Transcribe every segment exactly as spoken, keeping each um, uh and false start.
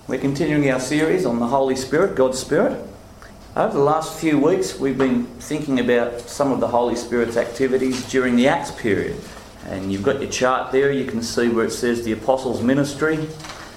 We're continuing our series on the Holy Spirit, God's Spirit. Over the last few weeks we've been thinking about some of the Holy Spirit's activities during the Acts period. And you've got your chart there, you can see where it says the Apostles' Ministry.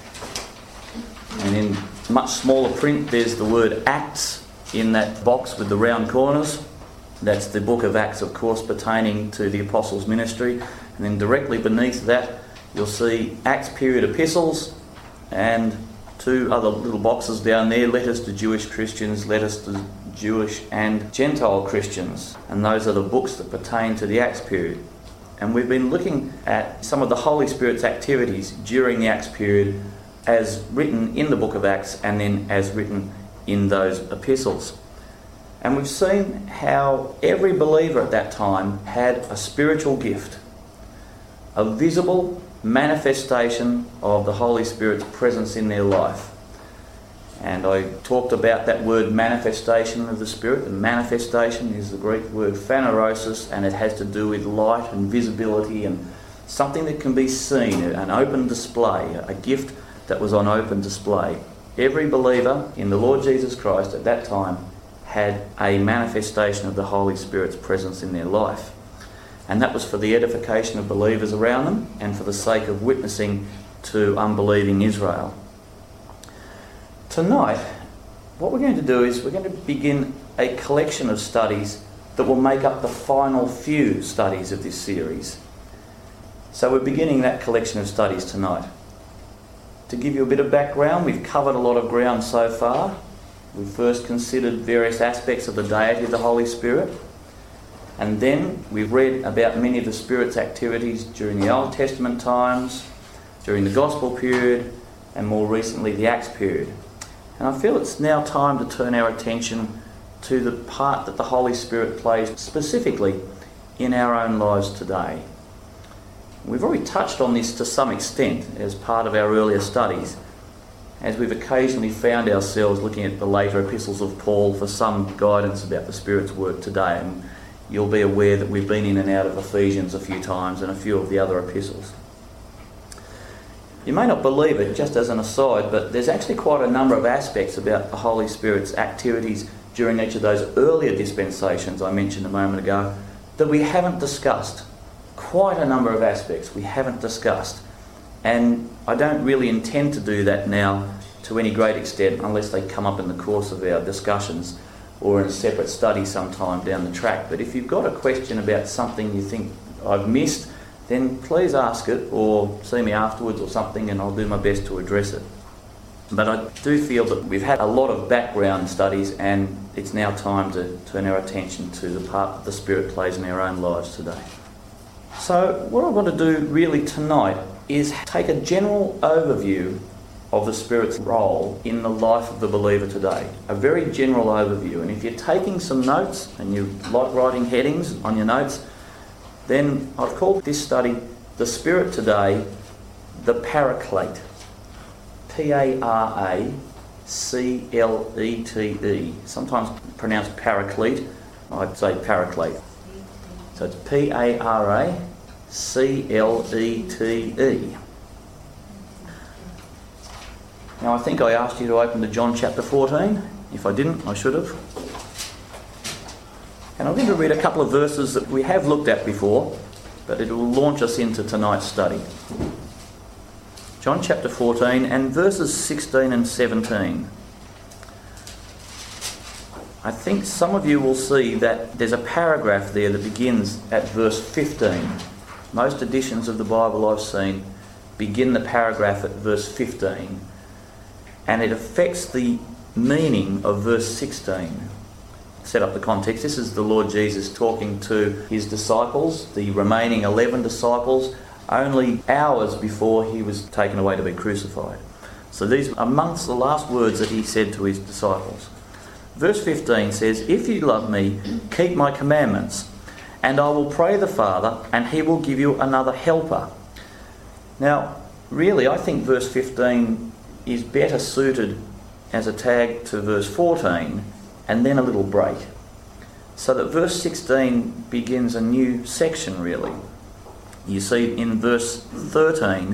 And in much smaller print there's the word Acts in that box with the round corners. That's the book of Acts, of course, pertaining to the Apostles' Ministry. And then directly beneath that you'll see Acts period epistles and two other little boxes down there, letters to Jewish Christians, letters to Jewish and Gentile Christians. And those are the books that pertain to the Acts period. And we've been looking at some of the Holy Spirit's activities during the Acts period as written in the book of Acts and then as written in those epistles. And we've seen how every believer at that time had a spiritual gift, a visible manifestation of the Holy Spirit's presence in their life. And I talked about that word manifestation of the Spirit. The manifestation is the Greek word phanerosis, and it has to do with light and visibility and something that can be seen, an open display, a gift that was on open display. Every believer in the Lord Jesus Christ at that time had a manifestation of the Holy Spirit's presence in their life. And that was for the edification of believers around them and for the sake of witnessing to unbelieving Israel. Tonight, what we're going to do is we're going to begin a collection of studies that will make up the final few studies of this series. So we're beginning that collection of studies tonight. To give you a bit of background, we've covered a lot of ground so far. We first considered various aspects of the deity of the Holy Spirit. And then we've read about many of the Spirit's activities during the Old Testament times, during the Gospel period, and more recently the Acts period. And I feel it's now time to turn our attention to the part that the Holy Spirit plays specifically in our own lives today. We've already touched on this to some extent as part of our earlier studies, as we've occasionally found ourselves looking at the later epistles of Paul for some guidance about the Spirit's work today. And you'll be aware that we've been in and out of Ephesians a few times and a few of the other epistles. You may not believe it, just as an aside, but there's actually quite a number of aspects about the Holy Spirit's activities during each of those earlier dispensations I mentioned a moment ago that we haven't discussed. Quite a number of aspects we haven't discussed. And I don't really intend to do that now to any great extent unless they come up in the course of our discussions or in a separate study sometime down the track. But if you've got a question about something you think I've missed, then please ask it or see me afterwards or something and I'll do my best to address it. But I do feel that we've had a lot of background studies and it's now time to turn our attention to the part that the Spirit plays in our own lives today. So what I want to do really tonight is take a general overview of the Spirit's role in the life of the believer today. A very general overview. And if you're taking some notes and you like writing headings on your notes, then I've called this study, The Spirit Today, the Paraclete. P A R A C L E T E. Sometimes pronounced Paraclete. I'd say Paraclete. So it's P A R A C L E T E. Now I think I asked you to open to John chapter fourteen. If I didn't, I should have. And I'm going to read a couple of verses that we have looked at before, but it will launch us into tonight's study. John chapter fourteen and verses sixteen and seventeen. I think some of you will see that there's a paragraph there that begins at verse fifteen. Most editions of the Bible I've seen begin the paragraph at verse fifteen. And it affects the meaning of verse sixteen. Set up the context. This is the Lord Jesus talking to his disciples, the remaining eleven disciples, only hours before he was taken away to be crucified. So these are amongst the last words that he said to his disciples. Verse fifteen says, "If you love me, keep my commandments, and I will pray the Father, and he will give you another helper." Now, really, I think verse fifteen is better suited as a tag to verse fourteen and then a little break. So that verse sixteen begins a new section really. You see in verse thirteen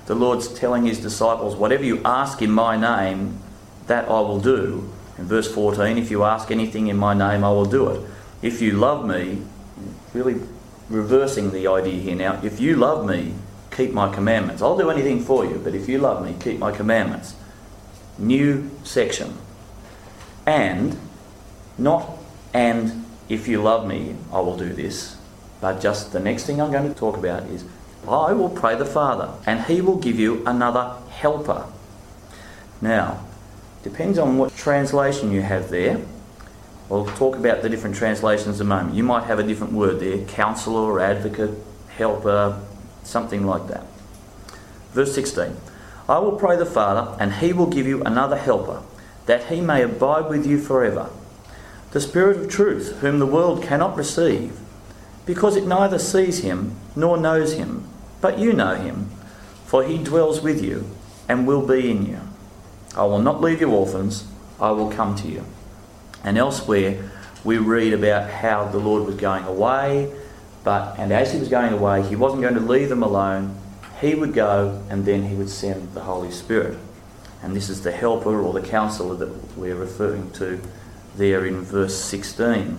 the Lord's telling his disciples, whatever you ask in my name, that I will do. In verse fourteen, if you ask anything in my name, I will do it. If you love me, really reversing the idea here now, if you love me, keep my commandments. I'll do anything for you, but if you love me, keep my commandments. New section. And, not and if you love me, I will do this, but just the next thing I'm going to talk about is, I will pray the Father, and he will give you another helper. Now, depends on what translation you have there. We'll talk about the different translations in a moment. You might have a different word there, counsellor, advocate, helper, something like that. Verse sixteen. I will pray the Father, and he will give you another helper, that he may abide with you forever. The Spirit of truth, whom the world cannot receive, because it neither sees him nor knows him, but you know him, for he dwells with you and will be in you. I will not leave you orphans, I will come to you. And elsewhere we read about how the Lord was going away, but and as he was going away, he wasn't going to leave them alone. He would go, and then he would send the Holy Spirit. And this is the helper or the counsellor that we're referring to there in verse sixteen.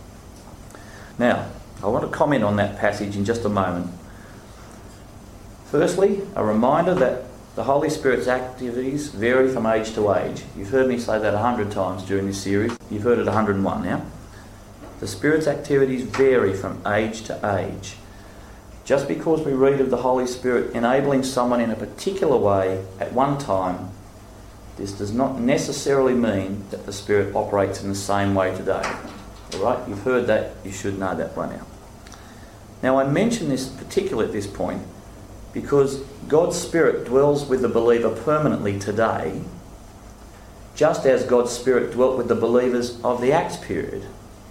Now, I want to comment on that passage in just a moment. Firstly, a reminder that the Holy Spirit's activities vary from age to age. You've heard me say that a hundred times during this series. You've heard it a hundred and one now. The Spirit's activities vary from age to age. Just because we read of the Holy Spirit enabling someone in a particular way at one time, this does not necessarily mean that the Spirit operates in the same way today. All right? You've heard that. You should know that by now. Now, I mention this particularly at this point because God's Spirit dwells with the believer permanently today, just as God's Spirit dwelt with the believers of the Acts period.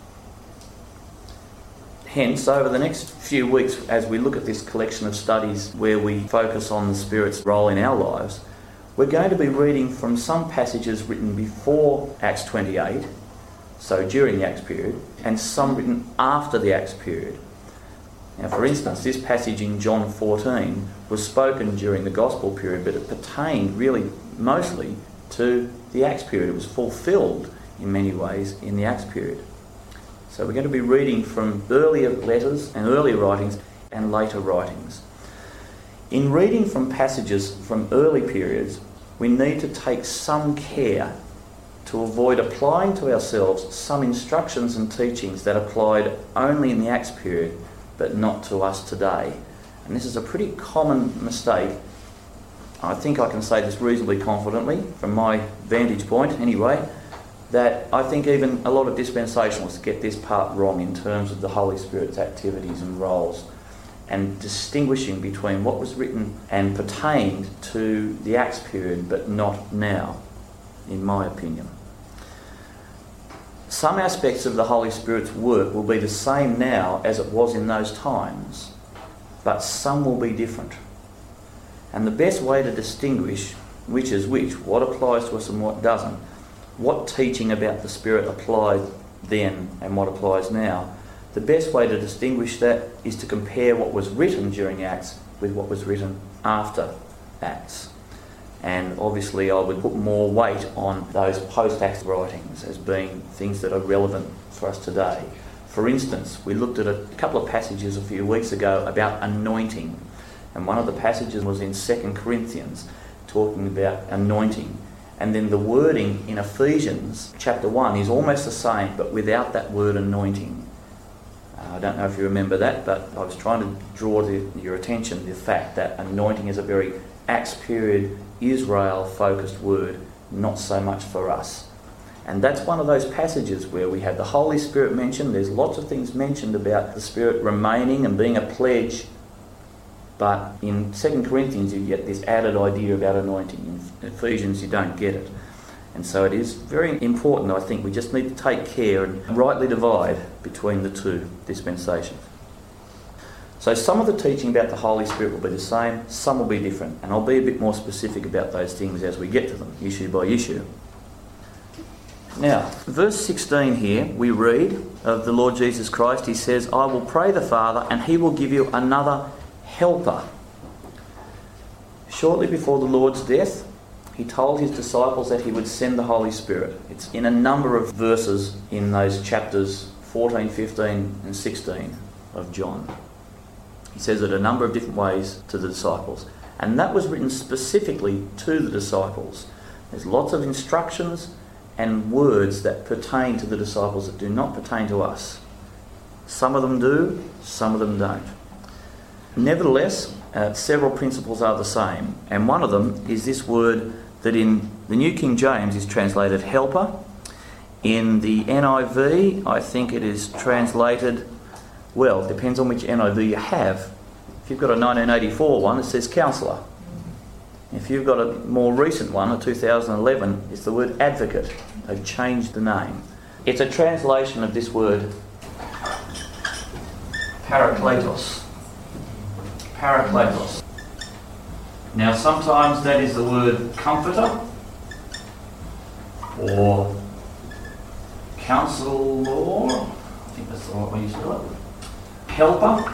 Hence, over the next few weeks, as we look at this collection of studies where we focus on the Spirit's role in our lives, we're going to be reading from some passages written before Acts twenty-eight, so during the Acts period, and some written after the Acts period. Now, for instance, this passage in John fourteen was spoken during the Gospel period, but it pertained really mostly to the Acts period. It was fulfilled in many ways in the Acts period. So we're going to be reading from earlier letters and earlier writings and later writings. In reading from passages from early periods, we need to take some care to avoid applying to ourselves some instructions and teachings that applied only in the Acts period, but not to us today. And this is a pretty common mistake. I think I can say this reasonably confidently, from my vantage point anyway, that I think even a lot of dispensationalists get this part wrong in terms of the Holy Spirit's activities and roles, and distinguishing between what was written and pertained to the Acts period, but not now, in my opinion. Some aspects of the Holy Spirit's work will be the same now as it was in those times, but some will be different. And the best way to distinguish which is which, what applies to us and what doesn't, what teaching about the Spirit applied then and what applies now, the best way to distinguish that is to compare what was written during Acts with what was written after Acts. And obviously I would put more weight on those post-Acts writings as being things that are relevant for us today. For instance, we looked at a couple of passages a few weeks ago about anointing. And one of the passages was in Second Corinthians, talking about anointing. And then the wording in Ephesians chapter one is almost the same, but without that word anointing. Uh, I don't know if you remember that, but I was trying to draw to your attention to the fact that anointing is a very Acts period, Israel-focused word, not so much for us. And that's one of those passages where we have the Holy Spirit mentioned. There's lots of things mentioned about the Spirit remaining and being a pledge. But in Second Corinthians you get this added idea about anointing. In Ephesians you don't get it. And so it is very important, I think, we just need to take care and rightly divide between the two dispensations. So some of the teaching about the Holy Spirit will be the same, some will be different. And I'll be a bit more specific about those things as we get to them, issue by issue. Now, verse sixteen here, we read of the Lord Jesus Christ. He says, I will pray the Father and he will give you another helper. Shortly before the Lord's death, he told his disciples that he would send the Holy Spirit. It's in a number of verses in those chapters fourteen, fifteen and sixteen of John. He says it a number of different ways to the disciples. And that was written specifically to the disciples. There's lots of instructions and words that pertain to the disciples that do not pertain to us. Some of them do, some of them don't. Nevertheless, uh, several principles are the same. And one of them is this word that in the New King James is translated helper. In the N I V, I think it is translated, well, it depends on which N I V you have. If you've got a nineteen eighty-four one, it says counsellor. If you've got a more recent one, a two thousand eleven, it's the word advocate. They've changed the name. It's a translation of this word parakletos. Parakletos. Now sometimes that is the word comforter or counsellor, I think that's the right way you spell it. Helper,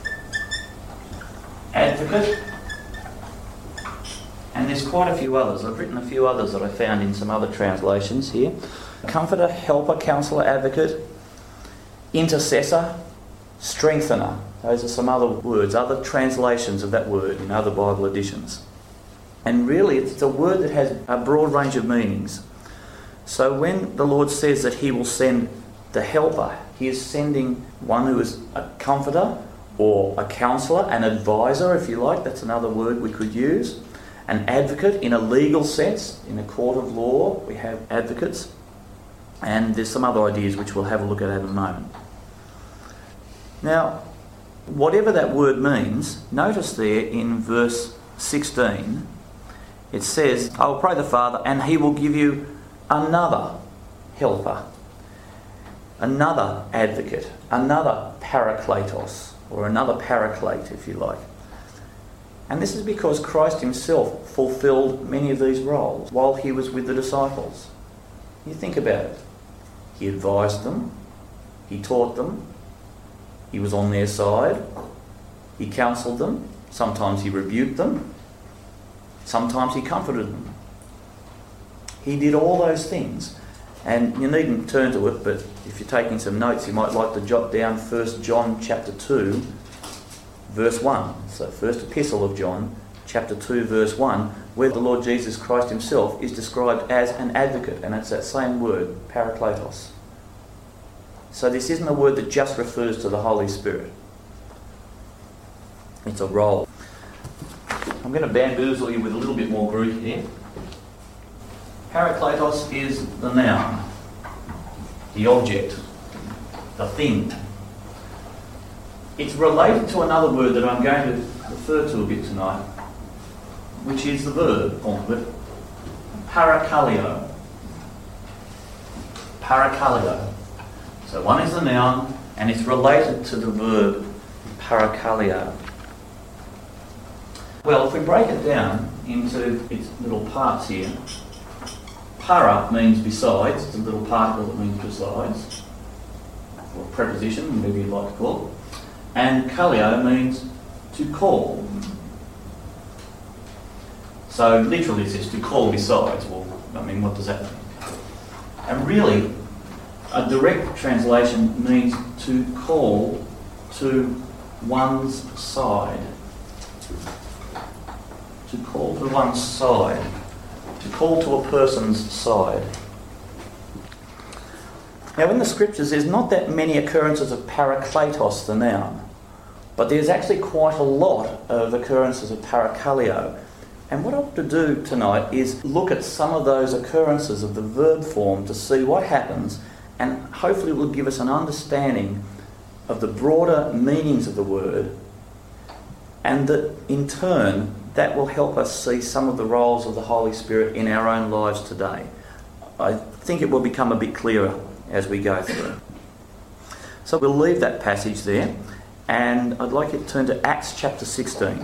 advocate, and there's quite a few others. I've written a few others that I found in some other translations here. Comforter, helper, counsellor, advocate, intercessor, strengthener. Those are some other words, other translations of that word in other Bible editions. And really it's a word that has a broad range of meanings. So when the Lord says that he will send the helper, he is sending one who is a comforter or a counsellor, an advisor if you like, that's another word we could use. An advocate in a legal sense, in a court of law we have advocates. And there's some other ideas which we'll have a look at in a moment. Now, whatever that word means, notice there in verse sixteen, it says, I will pray the Father and he will give you another helper, another advocate, another parakletos, or another paraclete if you like. And this is because Christ himself fulfilled many of these roles while he was with the disciples. You think about it. He advised them, he taught them, he was on their side, he counselled them, sometimes he rebuked them, sometimes he comforted them. He did all those things. And you needn't turn to it, but if you're taking some notes, you might like to jot down First John chapter two, verse one. So First Epistle of John, chapter two, verse one, where the Lord Jesus Christ himself is described as an advocate, and it's that same word, parakletos. So this isn't a word that just refers to the Holy Spirit. It's a role. I'm going to bamboozle you with a little bit more Greek here. Parakletos is the noun, the object, the thing. It's related to another word that I'm going to refer to a bit tonight, which is the verb form of it, parakaleo. Parakaleo. So one is the noun, and it's related to the verb parakaleo. Well, if we break it down into its little parts here, para means besides, it's a little particle that means besides, or preposition, whatever you'd like to call it. And kaleo means to call. So literally it says to call besides. Well, I mean, what does that mean? And really, a direct translation means to call to one's side. To call to one's side. To call to a person's side. Now in the scriptures there's not that many occurrences of parakletos, the noun, but there's actually quite a lot of occurrences of parakaleo. And what I want to do tonight is look at some of those occurrences of the verb form to see what happens, and hopefully it will give us an understanding of the broader meanings of the word, and that in turn that will help us see some of the roles of the Holy Spirit in our own lives today. I think it will become a bit clearer as we go through. So we'll leave that passage there, and I'd like you to turn to Acts chapter sixteen.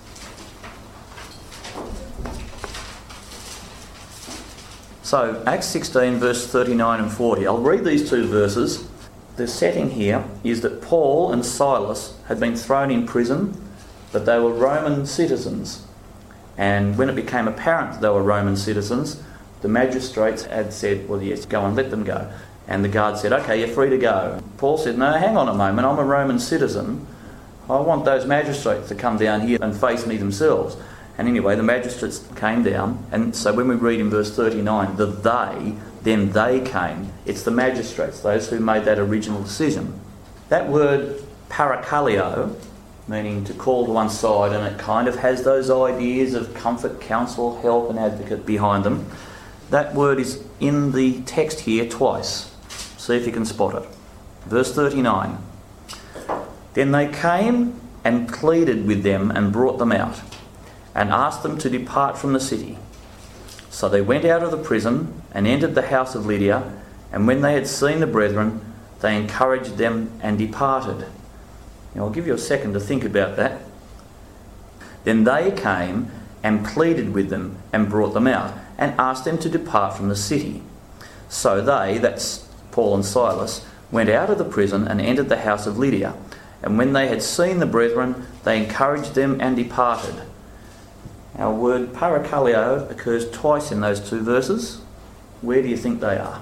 So Acts sixteen verse thirty-nine and forty. I'll read these two verses. The setting here is that Paul and Silas had been thrown in prison, but they were Roman citizens. And when it became apparent that they were Roman citizens, the magistrates had said, well, yes, go and let them go. And the guard said, okay, you're free to go. Paul said, no, hang on a moment, I'm a Roman citizen. I want those magistrates to come down here and face me themselves. And anyway, the magistrates came down, and so when we read in verse thirty-nine, the they, then they came, it's the magistrates, those who made that original decision. That word parakaleo, meaning to call to one side, and it kind of has those ideas of comfort, counsel, help and advocate behind them. That word is in the text here twice. See if you can spot it. Verse thirty-nine. Then they came and pleaded with them and brought them out, and asked them to depart from the city. So they went out of the prison and entered the house of Lydia, and when they had seen the brethren, they encouraged them and departed. Now I'll give you a second to think about that. Then they came and pleaded with them and brought them out, and asked them to depart from the city. So they, that's Paul and Silas, went out of the prison and entered the house of Lydia. And when they had seen the brethren, they encouraged them and departed. Our word parakaleo occurs twice in those two verses. Where do you think they are?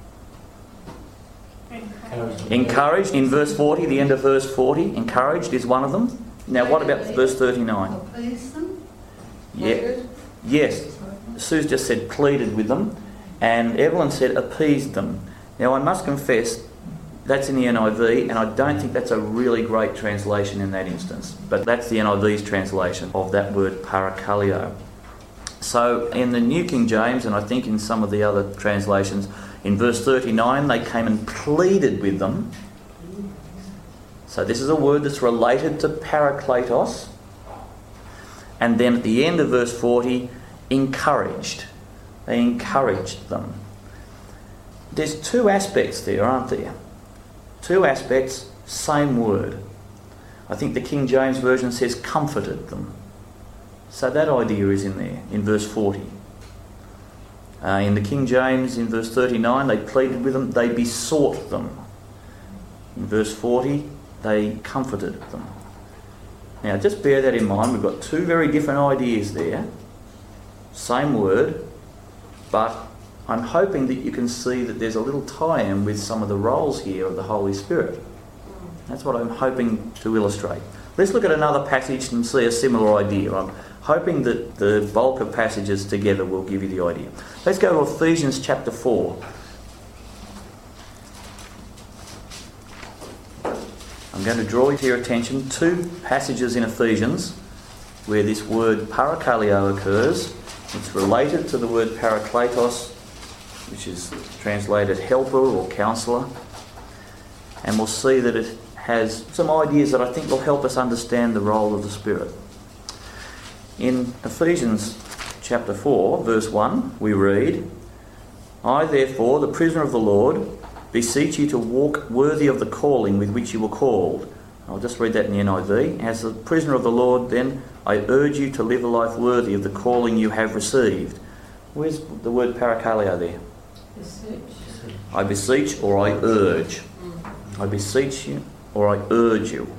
Encouraged. Encouraged in verse forty, the end of verse forty. Encouraged is one of them. Now what about verse thirty-nine? Please them? Yeah. Yes. Sue's just said pleaded with them, and Evelyn said appeased them. Now I must confess, that's in the N I V, and I don't think that's a really great translation in that instance. But that's the N I V's translation of that word parakaleo. So in the New King James, and I think in some of the other translations, in verse thirty-nine, they came and pleaded with them. So this is a word that's related to parakletos. And then at the end of verse forty, encouraged. They encouraged them. There's two aspects there, aren't there? Two aspects, same word. I think the King James Version says comforted them. So that idea is in there, in verse forty. Uh, in the King James, in verse thirty-nine, they pleaded with them, they besought them. In verse forty, they comforted them. Now just bear that in mind, we've got two very different ideas there. Same word, but I'm hoping that you can see that there's a little tie-in with some of the roles here of the Holy Spirit. That's what I'm hoping to illustrate. Let's look at another passage and see a similar idea. I'm hoping that the bulk of passages together will give you the idea. Let's go to Ephesians chapter four. I'm going to draw to your attention two passages in Ephesians where this word parakaleo occurs. It's related to the word parakletos, which is translated helper or counsellor. And we'll see that it has some ideas that I think will help us understand the role of the Spirit. In Ephesians chapter four, verse one, we read, I therefore, the prisoner of the Lord, beseech you to walk worthy of the calling with which you were called. I'll just read that in the N I V. As the prisoner of the Lord, then, I urge you to live a life worthy of the calling you have received. Where's the word parakaleo there? Beseech. I beseech or I urge. I beseech you or I urge you.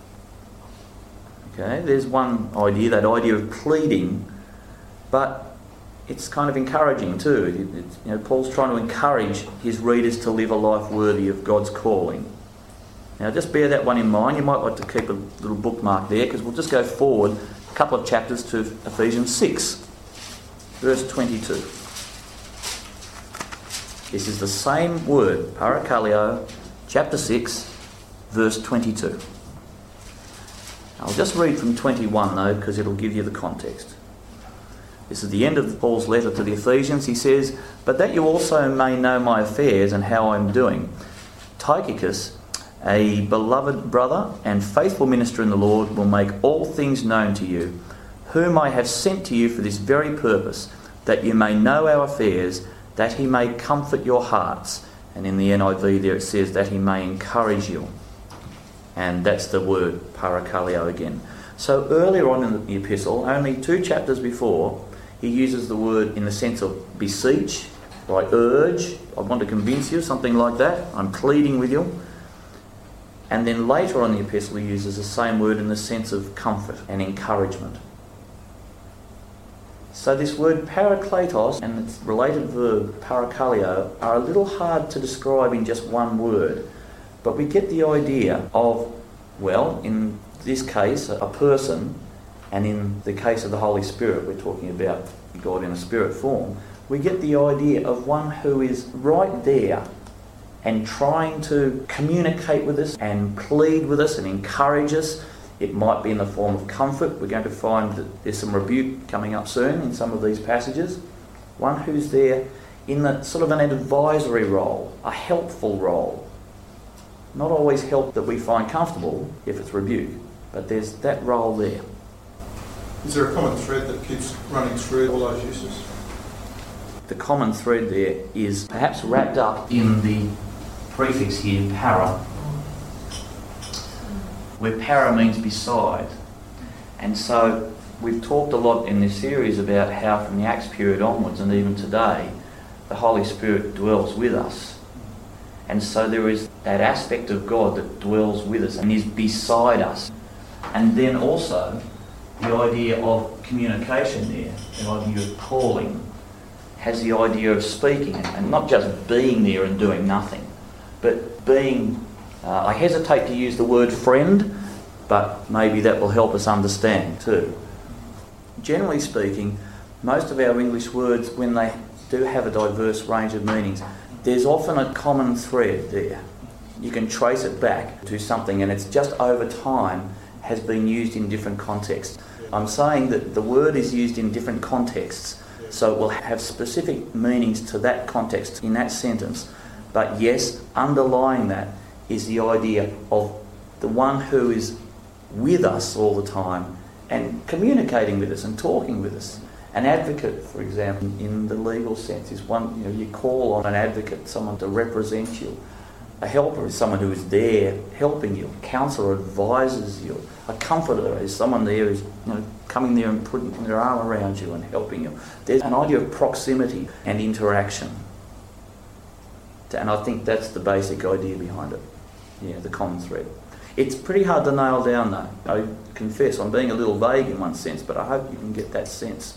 Okay, there's one idea, that idea of pleading, but it's kind of encouraging too. It, it, you know, Paul's trying to encourage his readers to live a life worthy of God's calling. Now just bear that one in mind. You might like to keep a little bookmark there, because we'll just go forward a couple of chapters to Ephesians six, verse twenty-two. This is the same word, parakaleo, chapter six, verse twenty-two. I'll just read from twenty-one though, because it'll give you the context. This is the end of Paul's letter to the Ephesians. He says, but that you also may know my affairs and how I'm doing. Tychicus, a beloved brother and faithful minister in the Lord, will make all things known to you, whom I have sent to you for this very purpose, that you may know our affairs, that he may comfort your hearts. And in the N I V there it says that he may encourage you. And that's the word parakaleo again. So earlier on in the epistle, only two chapters before, he uses the word in the sense of beseech, or I urge, I want to convince you, something like that. I'm pleading with you. And then later on in the epistle he uses the same word in the sense of comfort and encouragement. So this word parakletos and its related verb parakaleo are a little hard to describe in just one word, but we get the idea of, well, in this case, a person, and in the case of the Holy Spirit, we're talking about God in a spirit form, we get the idea of one who is right there and trying to communicate with us and plead with us and encourage us. It might be in the form of comfort. We're going to find that there's some rebuke coming up soon in some of these passages. One who's there in the sort of an advisory role, a helpful role. Not always help that we find comfortable if it's rebuke, but there's that role there. Is there a common thread that keeps running through all those uses? The common thread there is perhaps wrapped up in the prefix here, para, where para means beside. And so we've talked a lot in this series about how from the Acts period onwards and even today, the Holy Spirit dwells with us. And so there is that aspect of God that dwells with us and is beside us. And then also the idea of communication there, the idea of calling, has the idea of speaking and not just being there and doing nothing, but being Uh, I hesitate to use the word friend, but maybe that will help us understand too. Generally speaking, most of our English words, when they do have a diverse range of meanings, there's often a common thread there. You can trace it back to something, and it's just over time has been used in different contexts. I'm saying that the word is used in different contexts, so it will have specific meanings to that context in that sentence. But yes, underlying that is the idea of the one who is with us all the time and communicating with us and talking with us. An advocate, for example, in the legal sense, is one, you know, you call on an advocate, someone to represent you. A helper is someone who is there helping you. A counsellor advises you. A comforter is someone there who's, you know, coming there and putting their arm around you and helping you. There's an idea of proximity and interaction. And I think that's the basic idea behind it. Yeah, the common thread. It's pretty hard to nail down though. I confess I'm being a little vague in one sense, but I hope you can get that sense.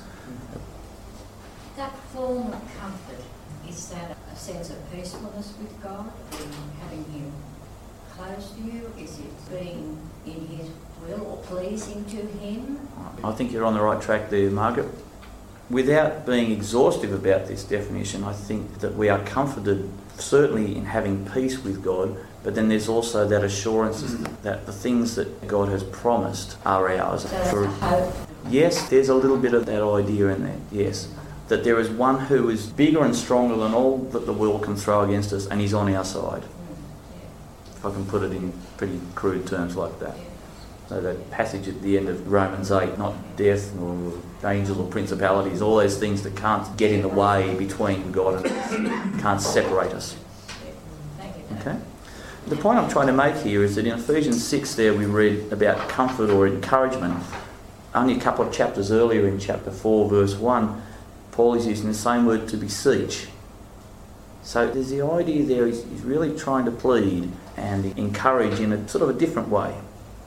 That form of comfort, is that a sense of peacefulness with God, having Him close to you? Is it being in His will or pleasing to Him? I think you're on the right track there, Margaret. Without being exhaustive about this definition, I think that we are comforted certainly in having peace with God, but then there's also that assurance that the things that God has promised are ours. So that's a hope. Yes, there's a little bit of that idea in there, yes. That there is one who is bigger and stronger than all that the world can throw against us, and He's on our side. If I can put it in pretty crude terms like that. So that passage at the end of Romans eight, not death nor angels or principalities, all those things that can't get in the way between God and us, can't separate us. Okay? The point I'm trying to make here is that in Ephesians six there we read about comfort or encouragement. Only a couple of chapters earlier in chapter four verse one, Paul is using the same word to beseech. So there's the idea there, he's, he's really trying to plead and encourage in a sort of a different way.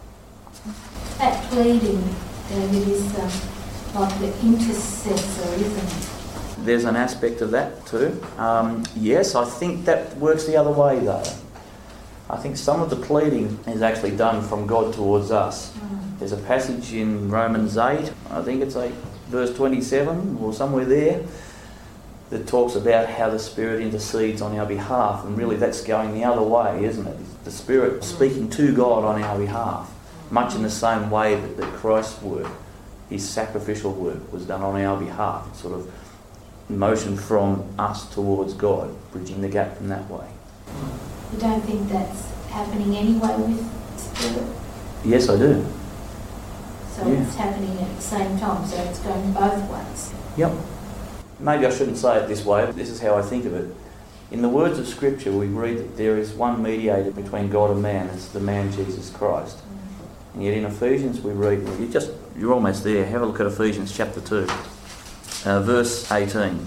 That pleading, David, is um, like the intercessor, isn't it? There's an aspect of that too. Um, yes, I think that works the other way though. I think some of the pleading is actually done from God towards us. Mm. There's a passage in Romans eight, I think it's eight verse twenty-seven or somewhere there, that talks about how the Spirit intercedes on our behalf, and really that's going the other way, isn't it? The Spirit speaking to God on our behalf, much in the same way that, that Christ's work, His sacrificial work, was done on our behalf. It's sort of motion from us towards God, bridging the gap from that way. You don't think that's happening anyway with the Spirit? Yes, I do. So Yeah. It's happening at the same time, so it's going both ways. Yep. Maybe I shouldn't say it this way, but this is how I think of it. In the words of Scripture, we read that there is one mediator between God and man, it's the man Jesus Christ. Mm. And yet in Ephesians we read, well, you just, you're almost there, have a look at Ephesians chapter two, uh, verse eighteen.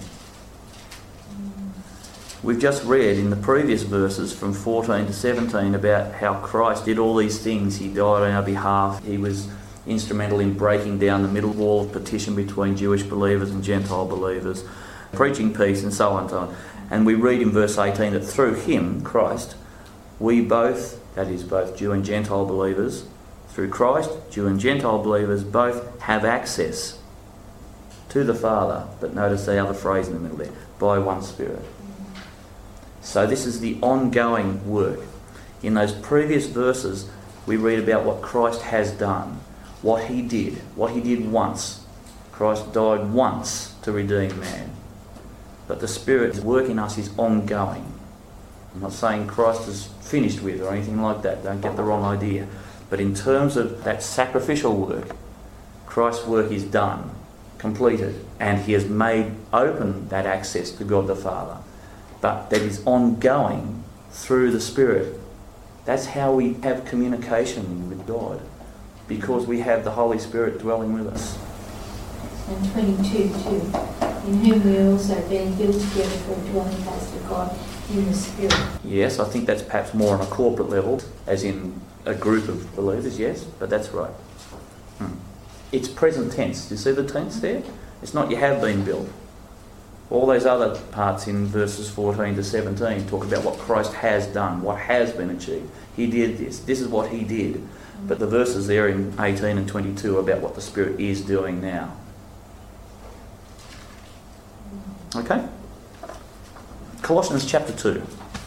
We've just read in the previous verses from fourteen to seventeen about how Christ did all these things. He died on our behalf. He was instrumental in breaking down the middle wall of partition between Jewish believers and Gentile believers, preaching peace and so on and so on. And we read in verse eighteen that through him, Christ, we both, that is both Jew and Gentile believers, through Christ, Jew and Gentile believers both have access to the Father. But notice the other phrase in the middle there, by one Spirit. So this is the ongoing work. In those previous verses, we read about what Christ has done, what he did, what he did once. Christ died once to redeem man. But the Spirit's work in us is ongoing. I'm not saying Christ is finished with or anything like that. Don't get the wrong idea. But in terms of that sacrificial work, Christ's work is done, completed, and he has made open that access to God the Father. But that is ongoing through the Spirit. That's how we have communication with God, because we have the Holy Spirit dwelling with us. And twenty-two too, in whom we also being built together for a dwelling place for God in the Spirit. Yes, I think that's perhaps more on a corporate level, as in a group of believers, yes, but that's right. Hmm. It's present tense. Do you see the tense there? It's not you have been built. All those other parts in verses fourteen to seventeen talk about what Christ has done, what has been achieved. He did this. This is what he did. But the verses there in eighteen and twenty-two are about what the Spirit is doing now. Okay? Colossians chapter two.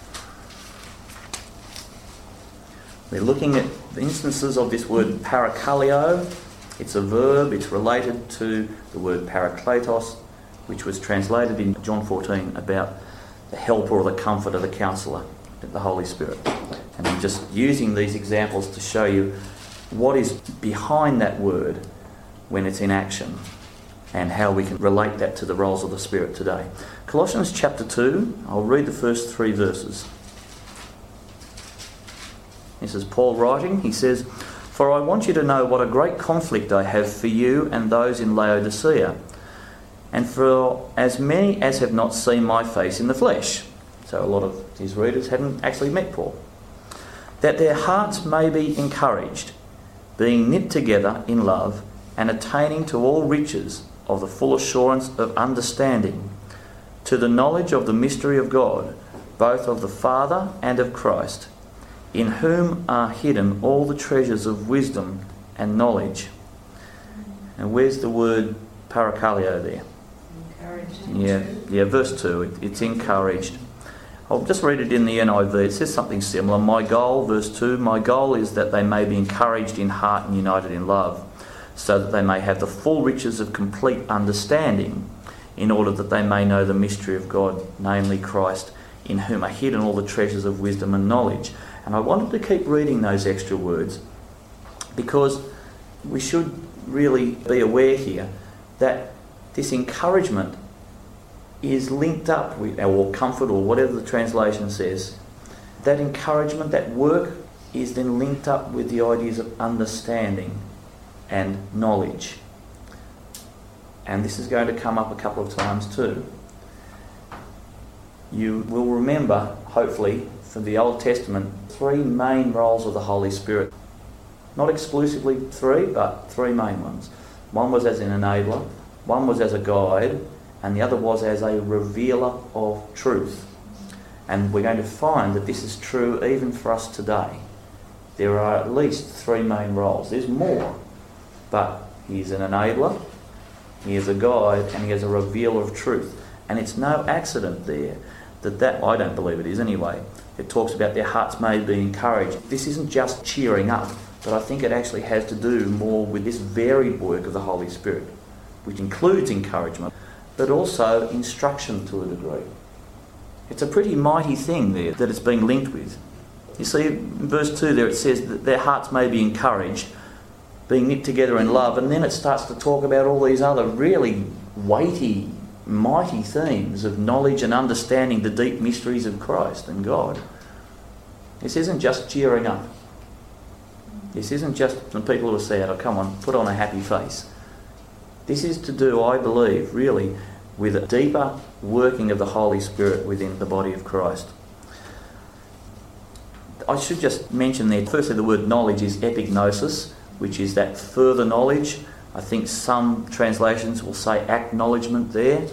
We're looking at the instances of this word parakaleo. It's a verb. It's related to the word parakletos, which was translated in John fourteen about the helper or the comforter, the counsellor, the Holy Spirit. And I'm just using these examples to show you what is behind that word when it's in action and how we can relate that to the roles of the Spirit today. Colossians chapter two, I'll read the first three verses. This is Paul writing. He says, "For I want you to know what a great conflict I have for you and those in Laodicea, and for as many as have not seen my face in the flesh." So a lot of his readers hadn't actually met Paul. "That their hearts may be encouraged, being knit together in love, and attaining to all riches of the full assurance of understanding, to the knowledge of the mystery of God, both of the Father and of Christ, in whom are hidden all the treasures of wisdom and knowledge." And where's the word parakaleo there? Encouraged. Yeah, yeah, verse two, it, it's encouraged. I'll just read it in the N I V. It says something similar. My goal, verse two, my goal is that they may be encouraged in heart and united in love, so that they may have the full riches of complete understanding, in order that they may know the mystery of God, namely Christ, in whom are hidden all the treasures of wisdom and knowledge. And I wanted to keep reading those extra words because we should really be aware here that this encouragement is linked up with, or comfort, or whatever the translation says. That encouragement, that work, is then linked up with the ideas of understanding and knowledge. And this is going to come up a couple of times too. You will remember, hopefully, from the Old Testament, three main roles of the Holy Spirit. Not exclusively three, but three main ones. One was as an enabler, one was as a guide, and the other was as a revealer of truth. And we're going to find that this is true even for us today. There are at least three main roles. There's more, but he's an enabler, he is a guide, and he is a revealer of truth. And it's no accident there that that, I don't believe it is anyway, it talks about their hearts may be encouraged. This isn't just cheering up, but I think it actually has to do more with this varied work of the Holy Spirit, which includes encouragement, but also instruction to a degree. It's a pretty mighty thing there that it's being linked with. You see, in verse two there it says that their hearts may be encouraged, being knit together in love, and then it starts to talk about all these other really weighty, mighty themes of knowledge and understanding the deep mysteries of Christ and God. This isn't just cheering up. This isn't just some people who are sad, oh come on, put on a happy face. This is to do, I believe, really with a deeper working of the Holy Spirit within the body of Christ. I should just mention there, firstly the word knowledge is epignosis, which is that further knowledge. I think some translations will say acknowledgement there.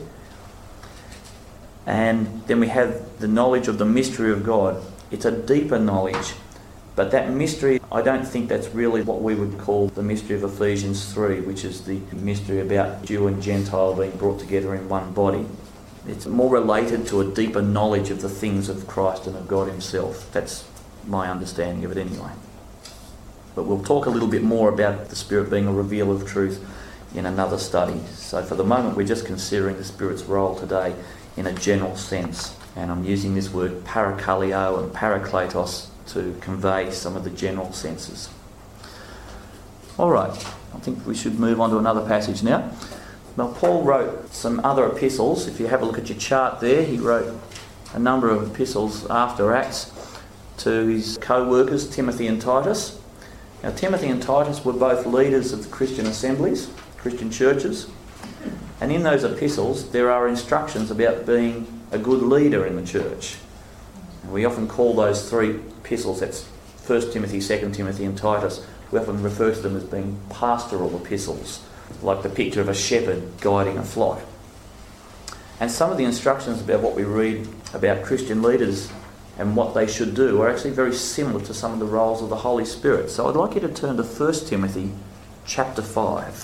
And then we have the knowledge of the mystery of God. It's a deeper knowledge, but that mystery, I don't think that's really what we would call the mystery of Ephesians three, which is the mystery about Jew and Gentile being brought together in one body. It's more related to a deeper knowledge of the things of Christ and of God himself. That's my understanding of it anyway. But we'll talk a little bit more about the Spirit being a revealer of truth in another study. So for the moment, we're just considering the Spirit's role today in a general sense. And I'm using this word parakaleo and parakletos to convey some of the general senses. All right, I think we should move on to another passage now. Now, Paul wrote some other epistles. If you have a look at your chart there, he wrote a number of epistles after Acts to his co-workers, Timothy and Titus. Now, Timothy and Titus were both leaders of the Christian assemblies, Christian churches. And in those epistles, there are instructions about being a good leader in the church. And we often call those three epistles, that's First Timothy, Second Timothy and Titus, we often refer to them as being pastoral epistles, like the picture of a shepherd guiding a flock. And some of the instructions about what we read about Christian leaders and what they should do are actually very similar to some of the roles of the Holy Spirit. So I'd like you to turn to First Timothy chapter five.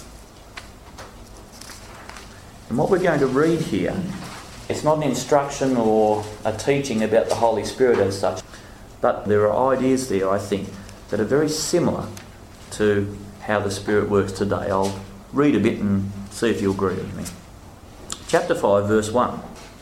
And what we're going to read here, it's not an instruction or a teaching about the Holy Spirit as such, but there are ideas there, I think, that are very similar to how the Spirit works today. I'll read a bit and see if you agree with me. Chapter five, verse one.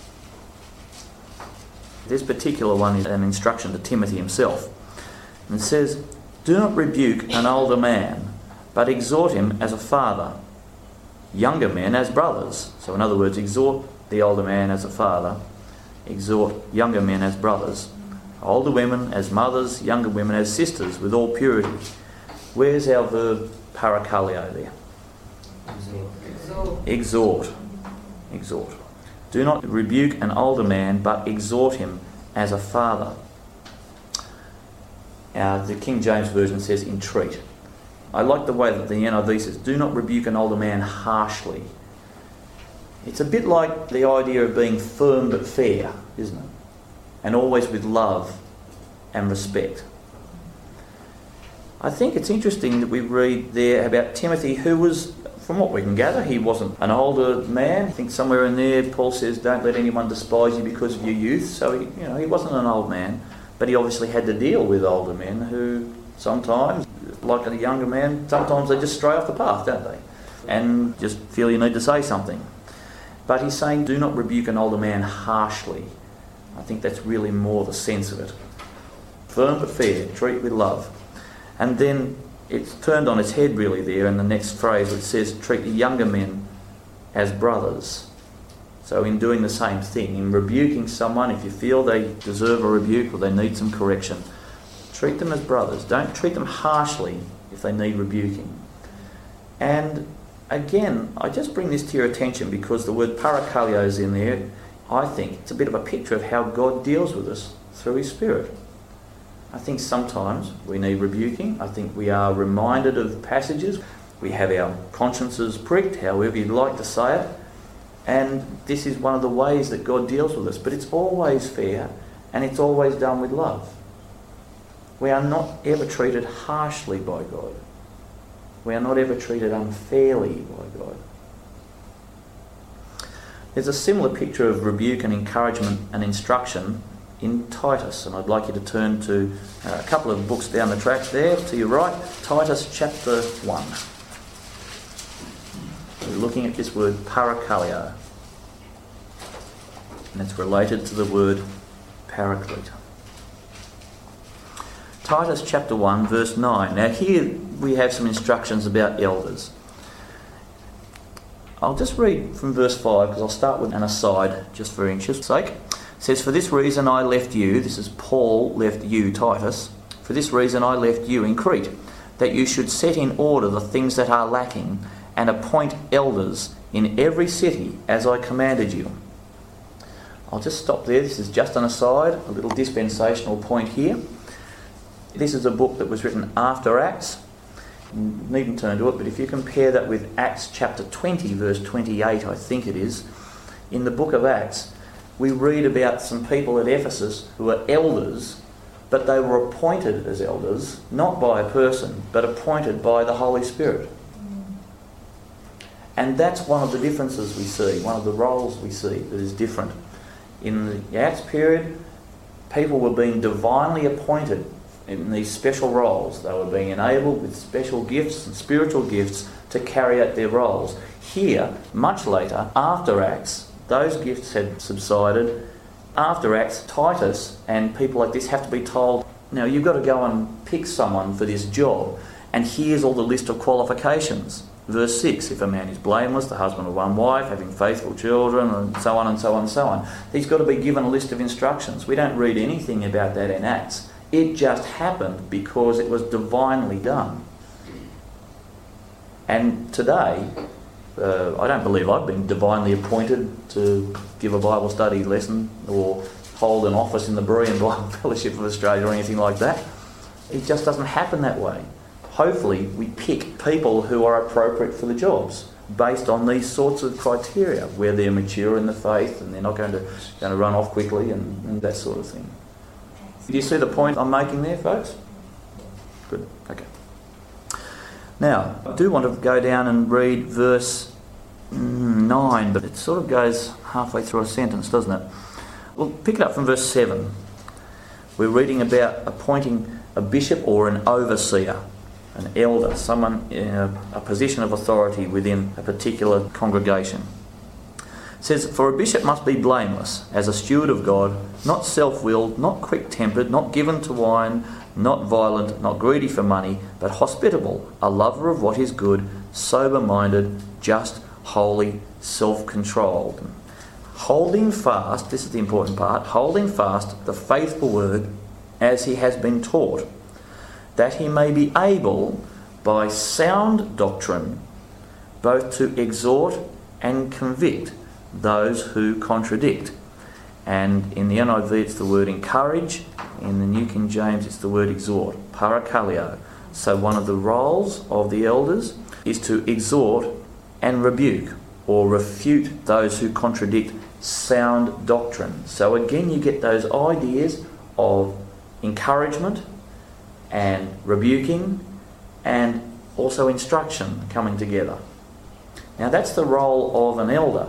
This particular one is an instruction to Timothy himself. And it says, "Do not rebuke an older man, but exhort him as a father, younger men as brothers." So in other words, exhort the older man as a father, exhort younger men as brothers, older women as mothers, younger women as sisters, with all purity. Where's our verb parakaleo there? Exhort. Exhort. Exhort. Do not rebuke an older man, but exhort him as a father. Uh, the King James Version says entreat. I like the way that the N I V says, do not rebuke an older man harshly. It's a bit like the idea of being firm but fair, isn't it? And always with love and respect. I think it's interesting that we read there about Timothy, who was, from what we can gather, he wasn't an older man. I think somewhere in there Paul says, don't let anyone despise you because of your youth. So he, you know, he wasn't an old man, but he obviously had to deal with older men who sometimes, like a younger man, sometimes they just stray off the path, don't they? And just feel you need to say something. But he's saying, do not rebuke an older man harshly. I think that's really more the sense of it. Firm but fair, treat with love. And then it's turned on its head really there in the next phrase, which says, treat the younger men as brothers. So in doing the same thing, in rebuking someone, if you feel they deserve a rebuke or they need some correction, treat them as brothers. Don't treat them harshly if they need rebuking. And again, I just bring this to your attention because the word parakaleo is in there. I think it's a bit of a picture of how God deals with us through his Spirit. I think sometimes we need rebuking. I think we are reminded of passages. We have our consciences pricked, however you'd like to say it. And this is one of the ways that God deals with us. But it's always fair and it's always done with love. We are not ever treated harshly by God. We are not ever treated unfairly by God. There's a similar picture of rebuke and encouragement and instruction in Titus, and I'd like you to turn to a couple of books down the track there to your right, Titus chapter one. We're looking at this word parakaleo, and it's related to the word paraclete. Titus chapter one, verse nine. Now here we have some instructions about elders. I'll just read from verse five because I'll start with an aside just for interest's sake. It says, "For this reason I left you," this is Paul left you, Titus, "for this reason I left you in Crete, that you should set in order the things that are lacking and appoint elders in every city as I commanded you." I'll just stop there. This is just an aside, a little dispensational point here. This is a book that was written after Acts. needn't turn to it, but if you compare that with Acts chapter twenty, verse twenty-eight, I think it is, in the book of Acts, we read about some people at Ephesus who are elders, but they were appointed as elders, not by a person, but appointed by the Holy Spirit. And that's one of the differences we see, one of the roles we see that is different. In the Acts period, people were being divinely appointed in these special roles. They were being enabled with special gifts and spiritual gifts to carry out their roles. Here, much later, after Acts, those gifts had subsided. After Acts, Titus and people like this have to be told, now you've got to go and pick someone for this job, and here's all the list of qualifications. Verse six, if a man is blameless, the husband of one wife, having faithful children, and so on and so on and so on. He's got to be given a list of instructions. We don't read anything about that in Acts. It just happened because it was divinely done. And today, uh, I don't believe I've been divinely appointed to give a Bible study lesson or hold an office in the Berean Bible Fellowship of Australia or anything like that. It just doesn't happen that way. Hopefully we pick people who are appropriate for the jobs based on these sorts of criteria, where they're mature in the faith and they're not going to, going to run off quickly and, and that sort of thing. Do you see the point I'm making there, folks? Good, okay. Now, I do want to go down and read verse nine, but it sort of goes halfway through a sentence, doesn't it? We'll pick it up from verse seven. We're reading about appointing a bishop or an overseer, an elder, someone in a, a position of authority within a particular congregation. It says, for a bishop must be blameless, as a steward of God, not self-willed, not quick-tempered, not given to wine, not violent, not greedy for money, but hospitable, a lover of what is good, sober-minded, just, holy, self-controlled. Holding fast, this is the important part, holding fast the faithful word as he has been taught, that he may be able, by sound doctrine, both to exhort and convict those who contradict. And in the N I V it's the word encourage, in the New King James it's the word exhort, parakaleo. So one of the roles of the elders is to exhort and rebuke or refute those who contradict sound doctrine. So again you get those ideas of encouragement and rebuking and also instruction coming together. Now that's the role of an elder.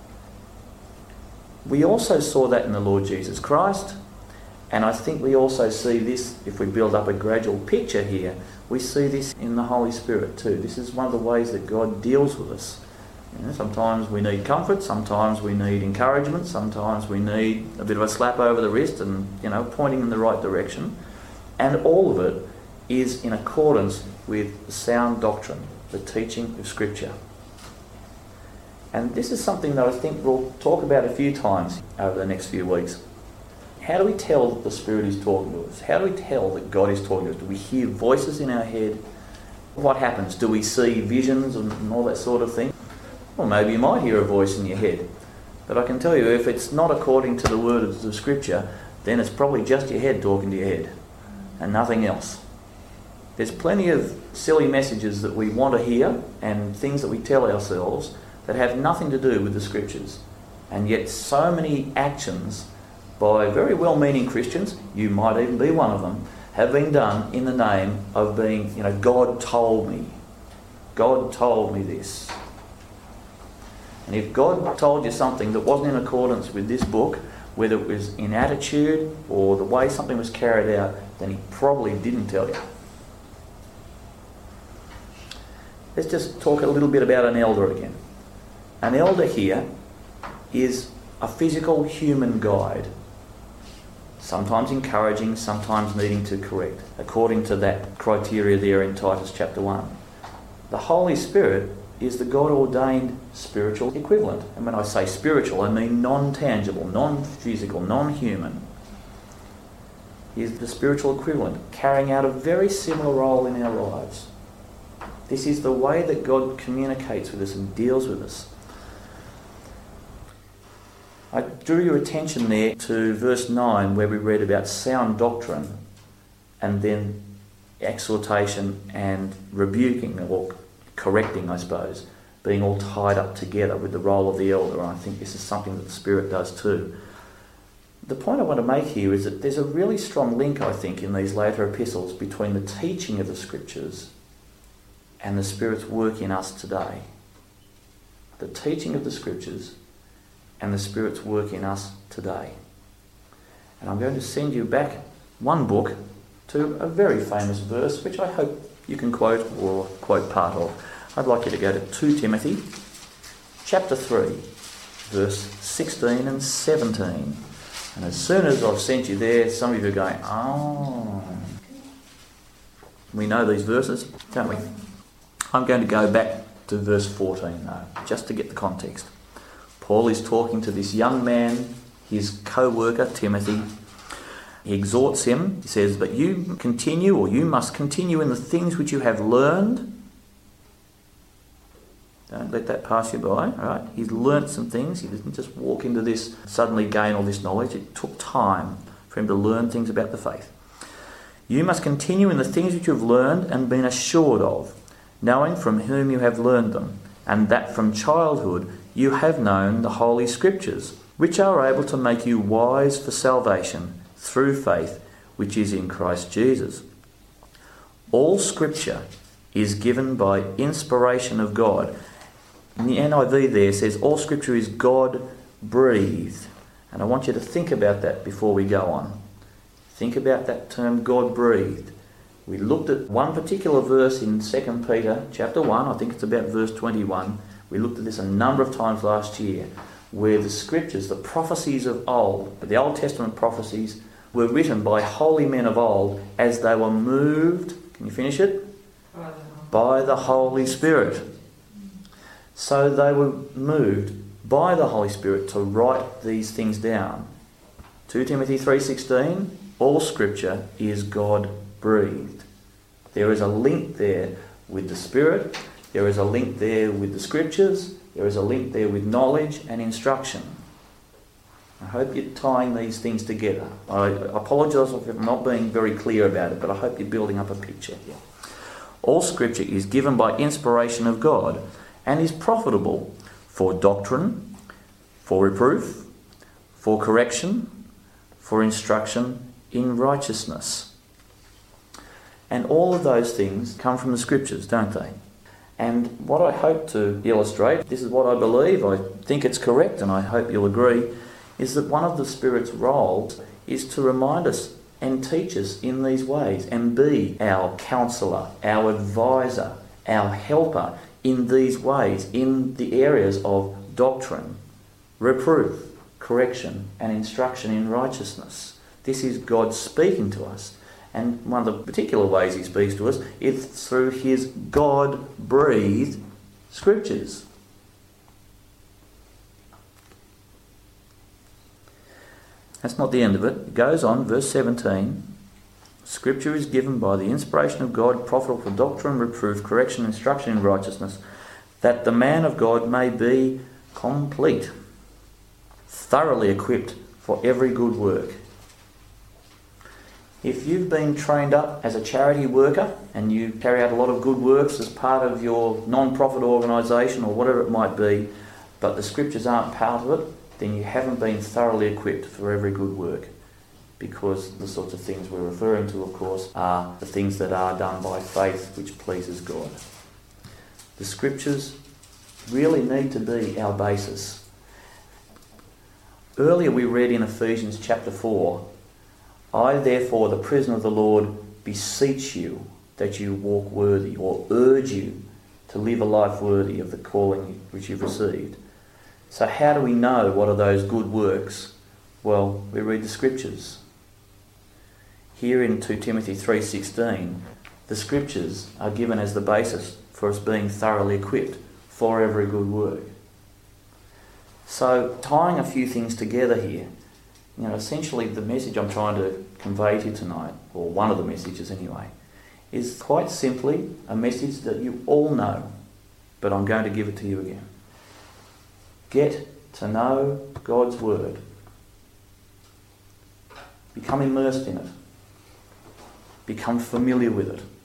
We also saw that in the Lord Jesus Christ, and I think we also see this, if we build up a gradual picture here, we see this in the Holy Spirit too. This is one of the ways that God deals with us. You know, sometimes we need comfort, sometimes we need encouragement, sometimes we need a bit of a slap over the wrist and, you know, pointing in the right direction. And all of it is in accordance with sound doctrine, the teaching of Scripture. And this is something that I think we'll talk about a few times over the next few weeks. How do we tell that the Spirit is talking to us? How do we tell that God is talking to us? Do we hear voices in our head? What happens? Do we see visions and all that sort of thing? Well, maybe you might hear a voice in your head. But I can tell you, if it's not according to the word of the Scripture, then it's probably just your head talking to your head and nothing else. There's plenty of silly messages that we want to hear and things that we tell ourselves that have nothing to do with the Scriptures. And yet so many actions by very well-meaning Christians, you might even be one of them, have been done in the name of being, you know, God told me. God told me this. And if God told you something that wasn't in accordance with this book, whether it was in attitude or the way something was carried out, then he probably didn't tell you. Let's just talk a little bit about an elder again. An elder here is a physical human guide, sometimes encouraging, sometimes needing to correct, according to that criteria there in Titus chapter one. The Holy Spirit is the God-ordained spiritual equivalent. And when I say spiritual, I mean non-tangible, non-physical, non-human. He is the spiritual equivalent, carrying out a very similar role in our lives. This is the way that God communicates with us and deals with us. I drew your attention there to verse nine, where we read about sound doctrine and then exhortation and rebuking, or correcting, I suppose, being all tied up together with the role of the elder. And I think this is something that the Spirit does too. The point I want to make here is that there's a really strong link, I think, in these later epistles between the teaching of the Scriptures and the Spirit's work in us today. The teaching of the Scriptures and the Spirit's work in us today. And I'm going to send you back one book to a very famous verse, which I hope you can quote or quote part of. I'd like you to go to Second Timothy chapter three, verse sixteen and seventeen. And as soon as I've sent you there, some of you are going, oh, we know these verses, don't we? I'm going to go back to verse fourteen though, just to get the context. Paul is talking to this young man, his co-worker Timothy. He exhorts him. He says, but you continue, or you must continue in the things which you have learned. Don't let that pass you by, all right? He's learnt some things. He didn't just walk into this, suddenly gain all this knowledge. It took time for him to learn things about the faith. You must continue in the things which you have learned and been assured of, knowing from whom you have learned them, and that from childhood you have known the Holy Scriptures, which are able to make you wise for salvation through faith, which is in Christ Jesus. All Scripture is given by inspiration of God. In the N I V there says, all Scripture is God-breathed. And I want you to think about that before we go on. Think about that term, God-breathed. We looked at one particular verse in Second Peter chapter one, I think it's about verse twenty-one. We looked at this a number of times last year, where the Scriptures, the prophecies of old, the Old Testament prophecies, were written by holy men of old as they were moved, can you finish it? By the Holy Spirit. So they were moved by the Holy Spirit to write these things down. Second Timothy three sixteen, all Scripture is God-breathed. There is a link there with the Spirit. There is a link there with the Scriptures. There is a link there with knowledge and instruction. I hope you're tying these things together. I apologise if I'm not being very clear about it, but I hope you're building up a picture here. All Scripture is given by inspiration of God and is profitable for doctrine, for reproof, for correction, for instruction in righteousness. And all of those things come from the Scriptures, don't they? And what I hope to illustrate, this is what I believe, I think it's correct, and I hope you'll agree, is that one of the Spirit's roles is to remind us and teach us in these ways and be our counsellor, our advisor, our helper in these ways, in the areas of doctrine, reproof, correction and instruction in righteousness. This is God speaking to us. And one of the particular ways he speaks to us is through his God-breathed Scriptures. That's not the end of it. It goes on, verse seventeen. Scripture is given by the inspiration of God, profitable for doctrine, reproof, correction, instruction in righteousness, that the man of God may be complete, thoroughly equipped for every good work. If you've been trained up as a charity worker and you carry out a lot of good works as part of your non-profit organisation or whatever it might be, but the Scriptures aren't part of it, then you haven't been thoroughly equipped for every good work. Because the sorts of things we're referring to, of course, are the things that are done by faith which pleases God. The Scriptures really need to be our basis. Earlier we read in Ephesians chapter four, I therefore, the prisoner of the Lord, beseech you that you walk worthy, or urge you to live a life worthy of the calling which you've received. So how do we know what are those good works? Well, we read the Scriptures. Here in Second Timothy three sixteen, the Scriptures are given as the basis for us being thoroughly equipped for every good work. So tying a few things together here, you know, essentially the message I'm trying to convey to you tonight, or one of the messages anyway, is quite simply a message that you all know, but I'm going to give it to you again. Get to know God's Word. Become immersed in it. Become familiar with it.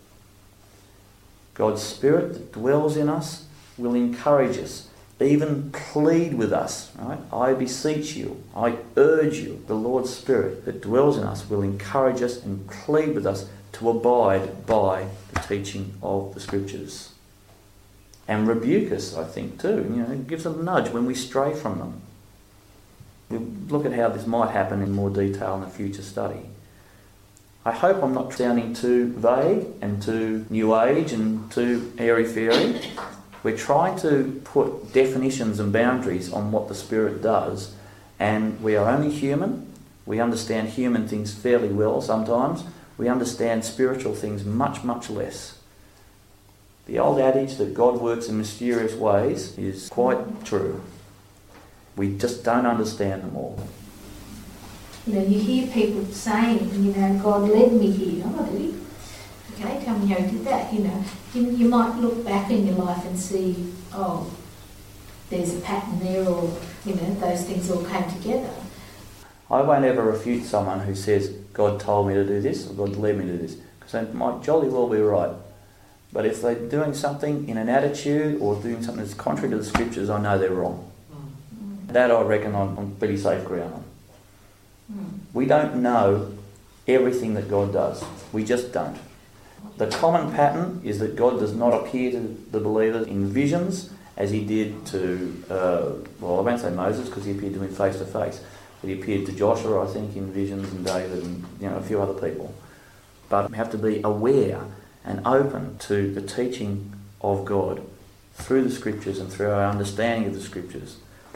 God's Spirit that dwells in us will encourage us, even plead with us. Right? I beseech you, I urge you, the Lord's Spirit that dwells in us will encourage us and plead with us to abide by the teaching of the Scriptures. And rebuke us, I think, too. You know, it gives a nudge when we stray from them. We'll look at how this might happen in more detail in a future study. I hope I'm not sounding too vague and too New Age and too airy-fairy. We're trying to put definitions and boundaries on what the Spirit does, and we are only human. We understand human things fairly well sometimes. We understand spiritual things much, much less. The old adage that God works in mysterious ways is quite true. We just don't understand them all. You know, you hear people saying, you know, God led me here. Oh, did he? Okay, tell me how he did that, you know. You, you might look back in your life and see, oh, there's a pattern there, or, you know, those things all came together. I won't ever refute someone who says, God told me to do this, or God led me to do this, because they might jolly well be right. But if they're doing something in an attitude or doing something that's contrary to the Scriptures, I know they're wrong. Mm. That I reckon I'm on pretty safe ground on. Mm. We don't know everything that God does. We just don't. The common pattern is that God does not appear to the believers in visions as he did to, uh, well, I won't say Moses because he appeared to him face to face, but he appeared to Joshua, I think, in visions, and David and, you know, a few other people. But we have to be aware and open to the teaching of God through the Scriptures and through our understanding of the Scriptures.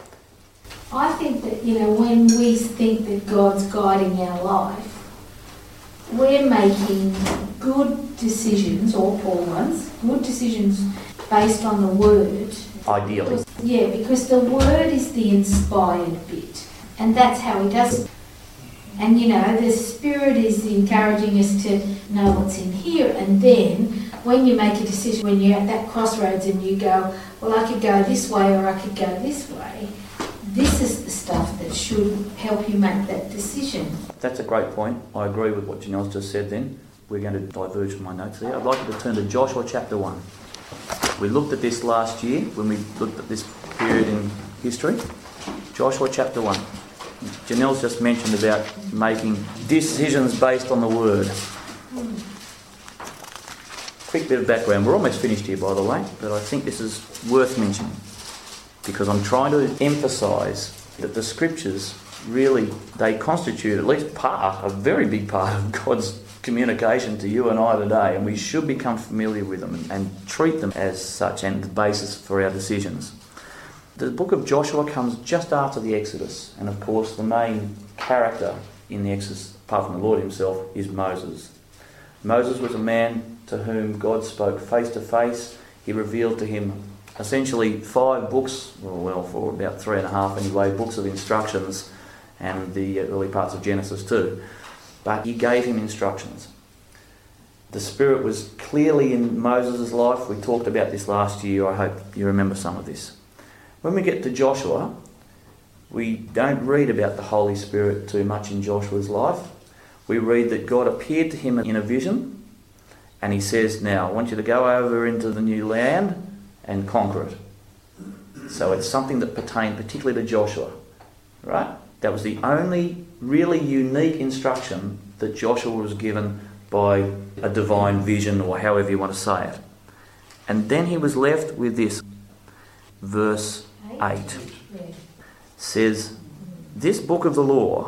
I think that, you know, when we think that God's guiding our life, we're making good decisions, or poor ones, good decisions based on the Word. Ideally. Because, yeah, because the Word is the inspired bit, and that's how he does it. And, you know, the Spirit is encouraging us to know what's in here, and then when you make a decision, when you're at that crossroads and you go, well, I could go this way or I could go this way, this is the stuff that should help you make that decision. That's a great point. I agree with what Janelle's just said then. We're going to diverge from my notes there. I'd like you to turn to Joshua chapter one. We looked at this last year when we looked at this period in history. Joshua chapter one. Janelle's just mentioned about making decisions based on the Word. Quick bit of background. We're almost finished here, by the way, but I think this is worth mentioning because I'm trying to emphasise that the Scriptures really, they constitute at least part, a very big part of God's communication to you and I today, and we should become familiar with them and, and treat them as such and the basis for our decisions. The book of Joshua comes just after the Exodus, and of course the main character in the Exodus, apart from the Lord himself, is Moses. Moses was a man to whom God spoke face to face. He revealed to him essentially five books, well, for about three and a half anyway, books of instructions, and the early parts of Genesis too. But he gave him instructions. The Spirit was clearly in Moses' life. We talked about this last year. I hope you remember some of this. When we get to Joshua, we don't read about the Holy Spirit too much in Joshua's life. We read that God appeared to him in a vision, and he says, now, I want you to go over into the new land and conquer it. So it's something that pertained particularly to Joshua, right? That was the only really unique instruction that Joshua was given by a divine vision, or however you want to say it. And then he was left with this. Verse eight says, this book of the law.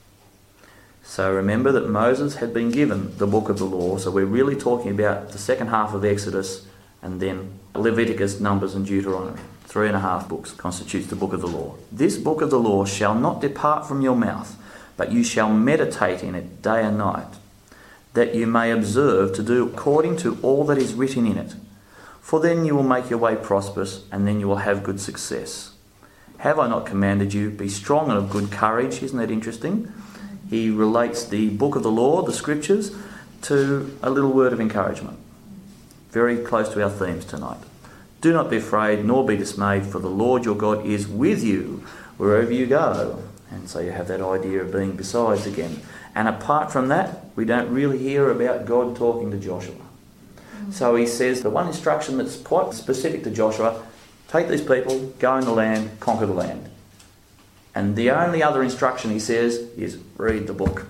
So remember that Moses had been given the book of the law, so we're really talking about the second half of Exodus and then Leviticus, Numbers and Deuteronomy. Three and a half books constitutes the book of the law. This book of the law shall not depart from your mouth, but you shall meditate in it day and night, that you may observe to do according to all that is written in it. For then you will make your way prosperous, and then you will have good success. Have I not commanded you? Be strong and of good courage. Isn't that interesting? He relates the book of the law, the Scriptures, to a little word of encouragement. Very close to our themes tonight. Do not be afraid, nor be dismayed, for the Lord your God is with you wherever you go. And so you have that idea of being besides again. And apart from that, we don't really hear about God talking to Joshua. So he says the one instruction that's quite specific to Joshua, take these people, go in the land, conquer the land. And the only other instruction he says is read the book.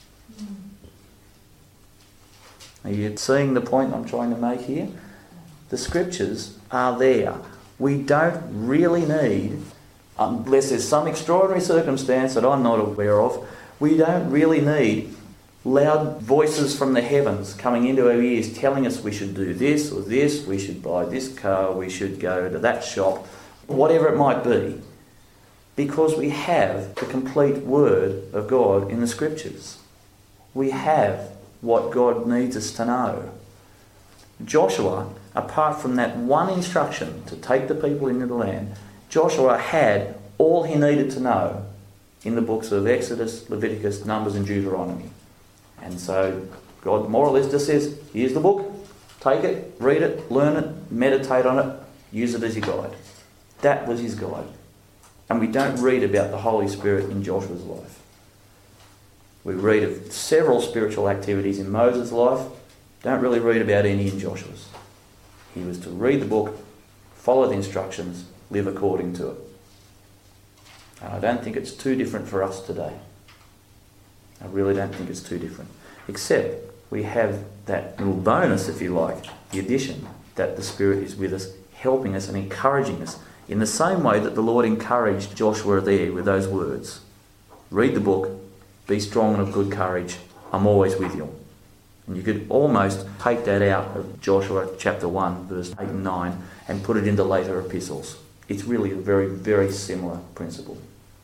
Are you seeing the point I'm trying to make here? The scriptures are there. We don't really need, unless there's some extraordinary circumstance that I'm not aware of, we don't really need loud voices from the heavens coming into our ears telling us we should do this or this, we should buy this car, we should go to that shop, whatever it might be, because we have the complete Word of God in the Scriptures. We have what God needs us to know. Joshua, apart from that one instruction to take the people into the land, Joshua had all he needed to know in the books of Exodus, Leviticus, Numbers and Deuteronomy. And so God more or less just says, here's the book, take it, read it, learn it, meditate on it, use it as your guide. That was his guide. And we don't read about the Holy Spirit in Joshua's life. We read of several spiritual activities in Moses' life, don't really read about any in Joshua's. He was to read the book, follow the instructions, live according to it. And I don't think it's too different for us today. I really don't think it's too different. Except we have that little bonus, if you like, the addition that the Spirit is with us, helping us and encouraging us in the same way that the Lord encouraged Joshua there with those words. Read the book, be strong and of good courage, I'm always with you. And you could almost take that out of Joshua chapter one, verse eight and nine, and put it into later epistles. It's really a very, very similar principle.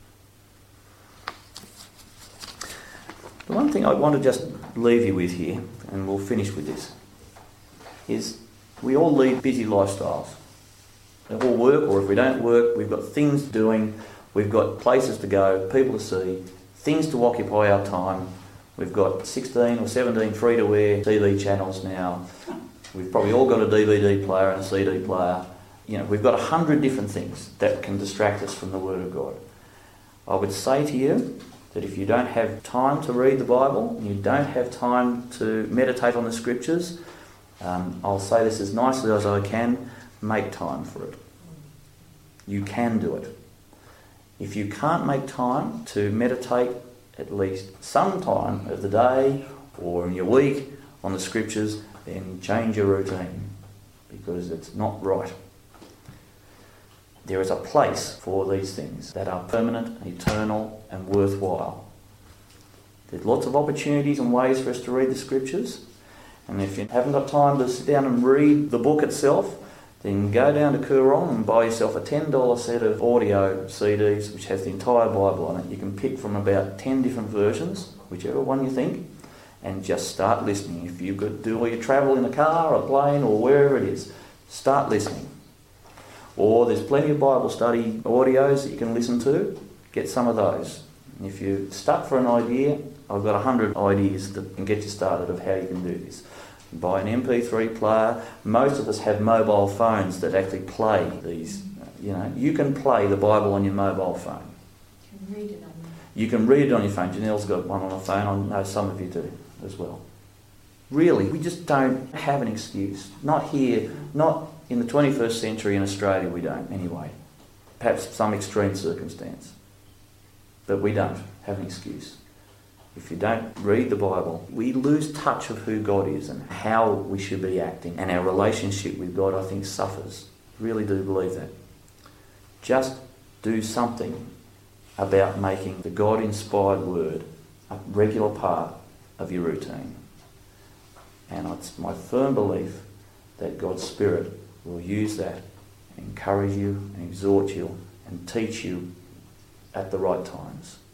The one thing I want to just leave you with here, and we'll finish with this, is we all lead busy lifestyles. We all work, or if we don't work, we've got things doing, we've got places to go, people to see, things to occupy our time. We've got sixteen or seventeen free-to-air T V channels now. We've probably all got a D V D player and a C D player. You know, we've got a hundred different things that can distract us from the Word of God. I would say to you that if you don't have time to read the Bible, and you don't have time to meditate on the Scriptures, um, I'll say this as nicely as I can, make time for it. You can do it. If you can't make time to meditate at least some time of the day or in your week on the Scriptures, then change your routine, because it's not right. There is a place for these things that are permanent, eternal and worthwhile. There's lots of opportunities and ways for us to read the Scriptures, and if you haven't got time to sit down and read the book itself, then go down to Koorong and buy yourself a ten dollars set of audio C Ds which has the entire Bible on it. You can pick from about ten different versions, whichever one you think, and just start listening. If you've got to do all your travel in a car or a plane or wherever it is, start listening. Or there's plenty of Bible study audios that you can listen to. Get some of those. And if you're stuck for an idea, I've got a hundred ideas that can get you started of how you can do this. Buy an M P three player. Most of us have mobile phones that actually play these. You know, you can play the Bible on your mobile phone. You can read it on your You can read it on your phone. Janelle's got one on her phone. I know some of you do as well. Really, we just don't have an excuse. Not here, not in the twenty-first century in Australia, we don't anyway. Perhaps some extreme circumstance. But we don't have an excuse. If you don't read the Bible, we lose touch of who God is and how we should be acting. And our relationship with God, I think, suffers. Really do believe that. Just do something about making the God-inspired Word a regular part of your routine. And it's my firm belief that God's Spirit will use that and encourage you and exhort you and teach you at the right times.